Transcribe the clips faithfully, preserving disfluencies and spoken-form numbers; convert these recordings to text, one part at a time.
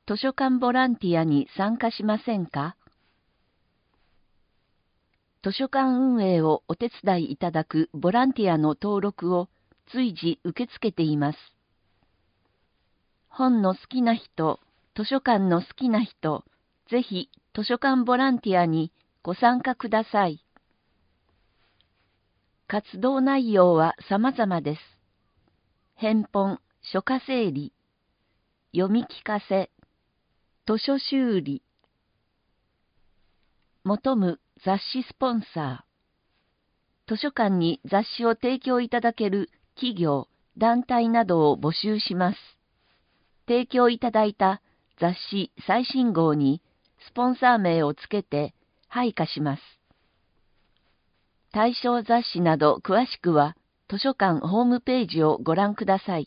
図書館ボランティアに参加しませんか？図書館運営をお手伝いいただくボランティアの登録を随時受け付けています。本の好きな人、図書館の好きな人、ぜひ図書館ボランティアにご参加ください。活動内容は様々です。返本、書家整理、読み聞かせ、図書修理、求む雑誌スポンサー、図書館に雑誌を提供いただける企業、団体などを募集します。提供いただいた雑誌最新号にスポンサー名をつけて配下します。対象雑誌など詳しくは図書館ホームページをご覧ください。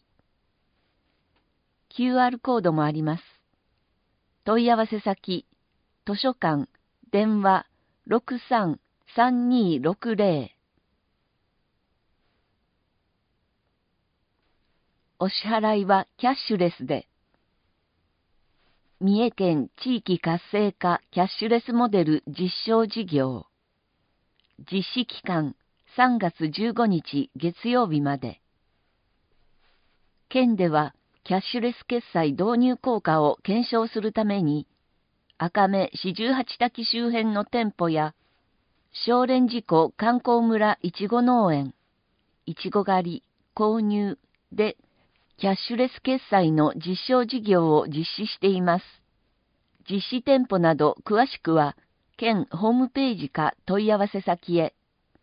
キューアール コードもあります。問い合わせ先、図書館、電話 ろくさんさんにーろくぜろ。お支払いはキャッシュレスで。三重県地域活性化キャッシュレスモデル実証事業。実施期間さんがつじゅうごにち月曜日まで。県ではキャッシュレス決済導入効果を検証するために、赤目四十八滝周辺の店舗や、少蓮寺湖観光村いちご農園、いちご狩り、購入で、キャッシュレス決済の実証事業を実施しています。実施店舗など詳しくは、県ホームページか問い合わせ先へ。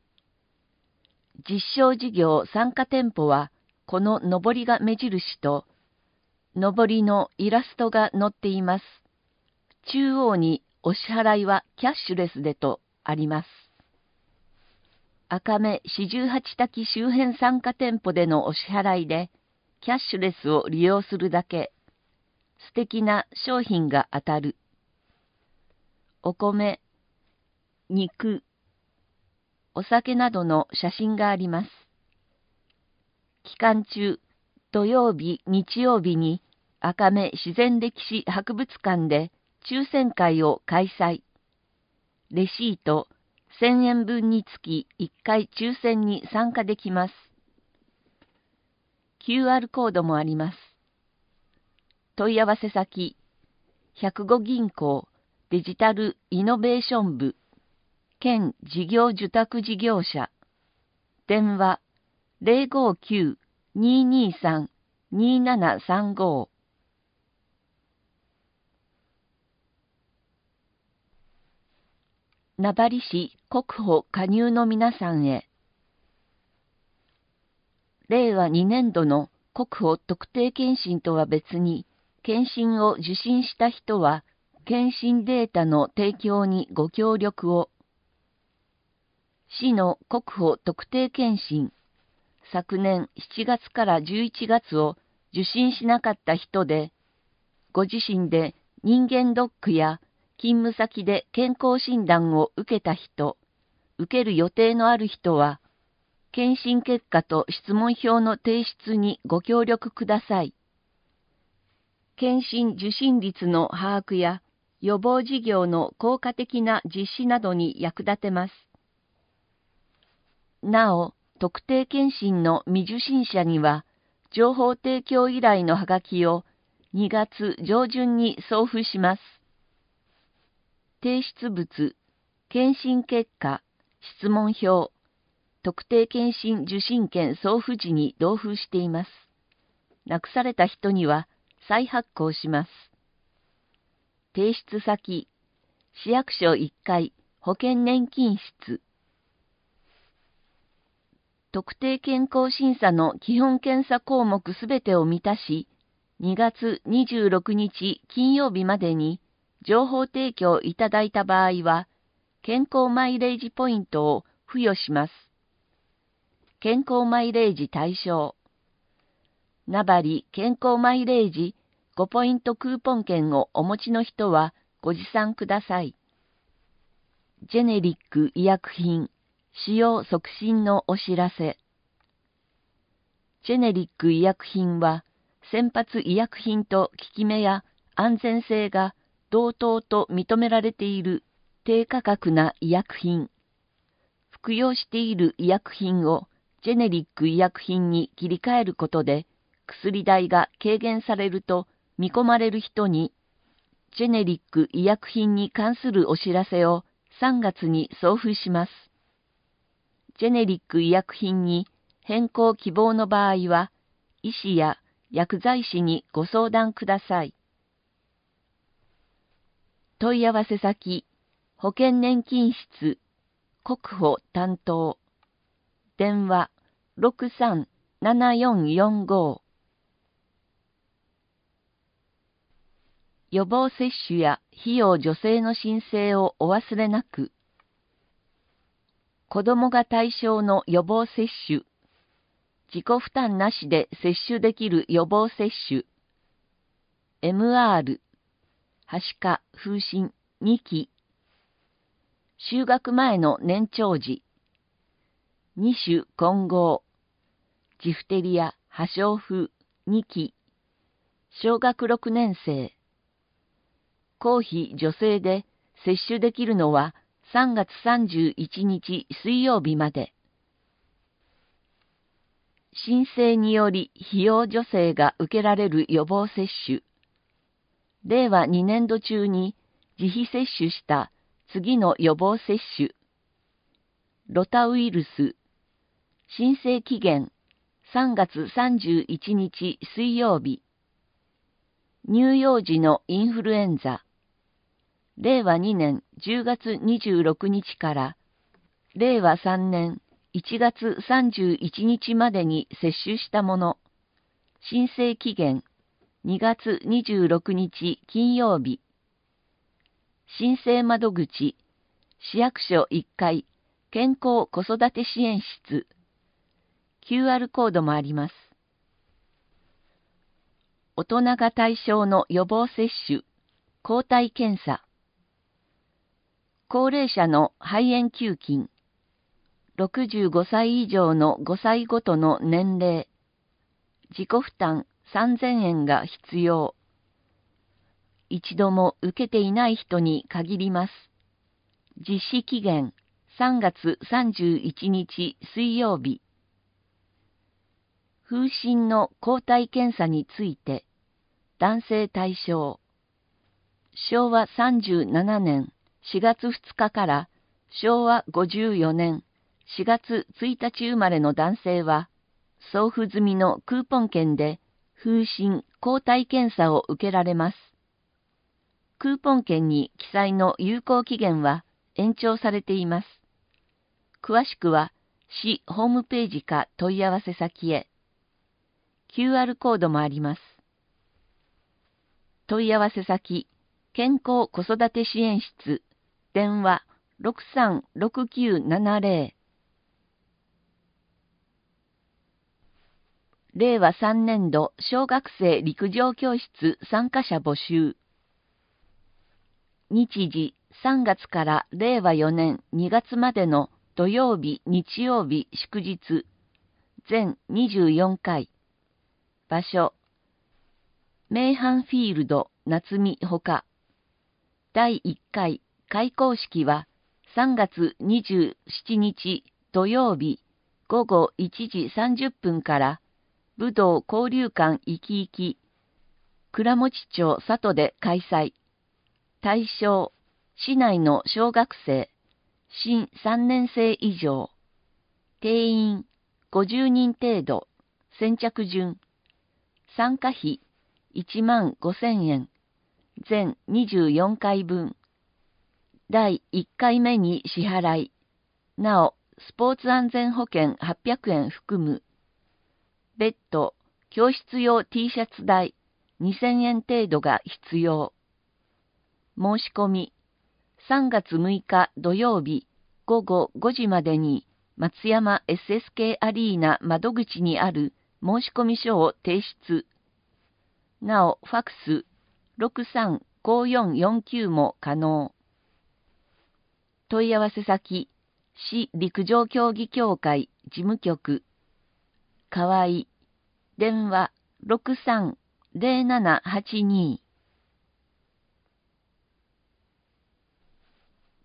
実証事業参加店舗は、この上りが目印と、上りのイラストが載っています。中央にお支払いはキャッシュレスでとあります。赤目四十八滝周辺参加店舗でのお支払いで、キャッシュレスを利用するだけ、素敵な商品が当たる。お米、肉、お酒などの写真があります。期間中、土曜日、日曜日に赤目自然歴史博物館で抽選会を開催。レシートせんえんぶんにつきいっかい抽選に参加できます。キューアール コードもあります。問い合わせ先、ひゃくご銀行デジタルイノベーション部、県事業受託事業者、電話 ゼロごきゅう にーにーさん にーななさんご。名張市国保加入の皆さんへ。れいわにねんどの国保特定健診とは別に、健診を受診した人は、健診データの提供にご協力を。市の国保特定健診、昨年しちがつからじゅういちがつを受診しなかった人で、ご自身で人間ドックや勤務先で健康診断を受けた人、受ける予定のある人は、検診結果と質問票の提出にご協力ください。検診受診率の把握や予防事業の効果的な実施などに役立てます。なお、特定検診の未受診者には、情報提供依頼のはがきをにがつ上旬に送付します。提出物、検診結果、質問票、特定検診受診券送付時に同封しています。なくされた人には再発行します。提出先、市役所いっかい保険年金室。特定健康審査の基本検査項目すべてを満たし、にがつにじゅうろくにち金曜日までに情報提供いただいた場合は、健康マイレージポイントを付与します。健康マイレージ対象。名張健康マイレージごポイントクーポン券をお持ちの人はご持参ください。ジェネリック医薬品使用促進のお知らせ。ジェネリック医薬品は、先発医薬品と効き目や安全性が同等と認められている低価格な医薬品、服用している医薬品をジェネリック医薬品に切り替えることで薬代が軽減されると見込まれる人に、ジェネリック医薬品に関するお知らせをさんがつに送付します。ジェネリック医薬品に変更希望の場合は、医師や薬剤師にご相談ください。問い合わせ先、保険年金室、国保担当、電話 ろくさんななよんよんご。予防接種や費用助成の申請をお忘れなく。子どもが対象の予防接種、自己負担なしで接種できる予防接種、エムアール、はしか、風疹、にき、就学前の年長児、二種混合、ジフテリア、破傷風、にき、小学ろくねん生、公費助成で接種できるのはさんがつさんじゅういちにち水曜日まで。申請により費用助成が受けられる予防接種。れいわにねんど中に自費接種した次の予防接種。ロタウイルス。申請期限さんがつさんじゅういちにち水曜日。乳幼児のインフルエンザ。れいわにねんじゅうがつにじゅうろくにちかられいわさんねんいちがつさんじゅういちにちまでに接種したもの。申請期限にがつにじゅうろくにち金曜日。申請窓口、市役所いっかい健康子育て支援室。キューアール コードもあります。大人が対象の予防接種、抗体検査。高齢者の肺炎球菌。ろくじゅうごさい以上のごさいごとの年齢。自己負担さんぜんえんが必要。一度も受けていない人に限ります。実施期限さんがつさんじゅういちにち水曜日。風疹の抗体検査について、男性対象。しょうわさんじゅうななねんしがつふつかからしょうわごじゅうよねんしがつついたち生まれの男性は、送付済みのクーポン券で風疹抗体検査を受けられます。クーポン券に記載の有効期限は延長されています。詳しくは市ホームページか問い合わせ先へ。キューアール コードもあります。問い合わせ先、健康子育て支援室、電話 ろくさんろくきゅうななぜろ。れいわさんねんど小学生陸上教室参加者募集。日時さんがつかられいわよねんにがつまでの土曜日、日曜日、祝日、全にじゅうよんかい。場所、メイハンフィールド夏見ほか。だいいっかい開講式はさんがつにじゅうしちにち土曜日ごごいちじさんじゅっぷんから武道交流館いきいき倉持町里で開催。対象、市内の小学生、新さんねん生以上。定員ごじゅうにん程度。先着順。参加費いちまんごせんえん。全にじゅうよんかいぶん。だいいっかいめに支払い。なお、スポーツ安全保険はっぴゃくえん含む。別途、教室用 T シャツ代にせんえん程度が必要。申し込み、さんがつむいか土曜日ごごごじまでに松山 エスエスケー アリーナ窓口にある申込書を提出。なお、ファクス ろくさんごよんよんきゅう も可能。問い合わせ先、市陸上競技協会事務局。河合、電話 ろくさんぜろななはちに。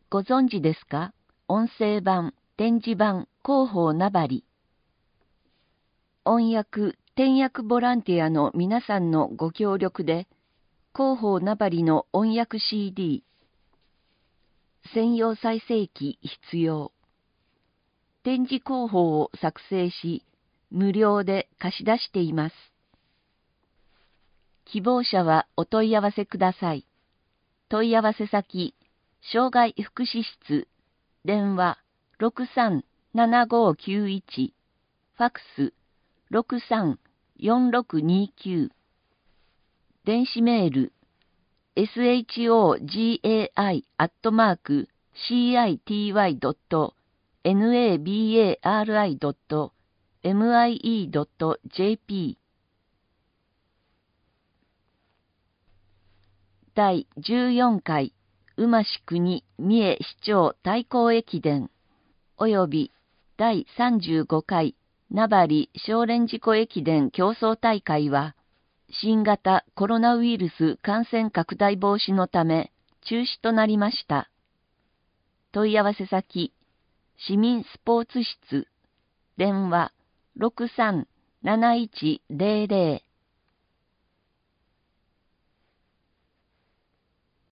ご存知ですか？音声版、展示版、広報なばり。音訳、転訳ボランティアの皆さんのご協力で、広報なばりの音訳 シーディー、専用再生機必要。展示広報を作成し、無料で貸し出しています。希望者はお問い合わせください。問い合わせ先、障害福祉室、電話 ろくさんななごきゅういち、ファクス ろくさんよんろくにきゅう、電子メール エスエイチオージェーアイ アットマーク シーアイティーワイ ドット ナバリ ドット ミイー ドット ジェーピー。 第じゅうよんかい馬市国三重市長対抗駅伝および第さんじゅうごかい名張少年事故駅伝競争大会は新型コロナウイルス感染拡大防止のため中止となりました。問い合わせ先、市民スポーツ室、電話 ろくさんなないちゼロゼロ